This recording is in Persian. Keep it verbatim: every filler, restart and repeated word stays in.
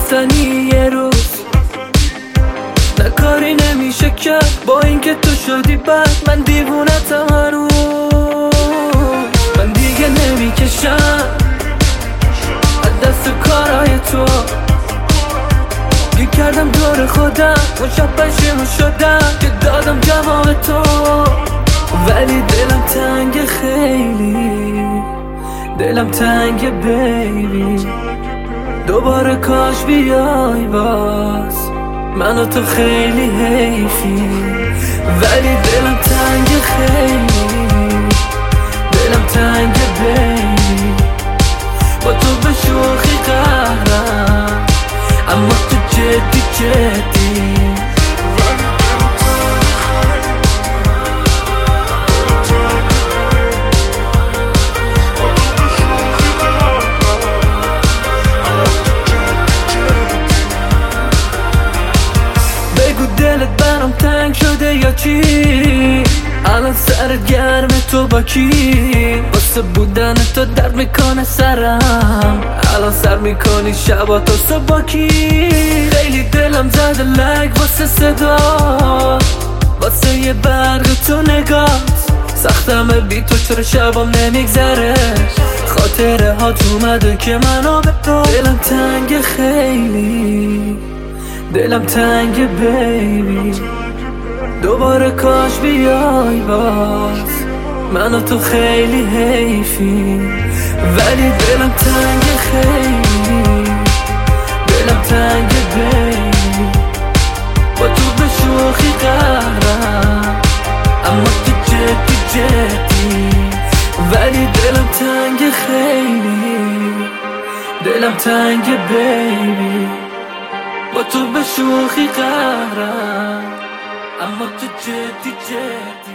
نرفتنی یه روز نه کاری نمیشه کرد با اینکه تو شدی بد من دیوونتم هنوز من دیگه نمیکشم از دست کارهای تو گیر کردم دور خودم اون شب پشیمون شدم که دادم جواب تو ولی دلم تنگ خیلی دلم تنگ بیبی دوباره کاش بیای باز من و تو خیلی حیفی ولی دلم تنگ خیلی دلم تنگ بیبی با تو به شوخی قهرم اما تو جدی جدی دلت برام تنگ شده یا چی الان سرت گرم تو با کی واسه بودن تو درد میکنه سرم الان سر میکنی شبا تو صبح کی خیلی دلم زده لگ واسه صدا واسه یه برق تو نگات سختمه بی تو چرا شبام نمیگذره خاطره هات اومده که منو به تو دلم تنگ خیلی دلم تنگ بیبی دوباره کاش بیای باز من و تو خیلی حیفی ولی دلم تنگ خیلی دلم تنگ بیبی با تو به شوخی قهرم اما تو جدی جدی ولی دلم تنگ خیلی دلم تنگ بیبی با تو به شوخی قهرم اما تو جدی جدی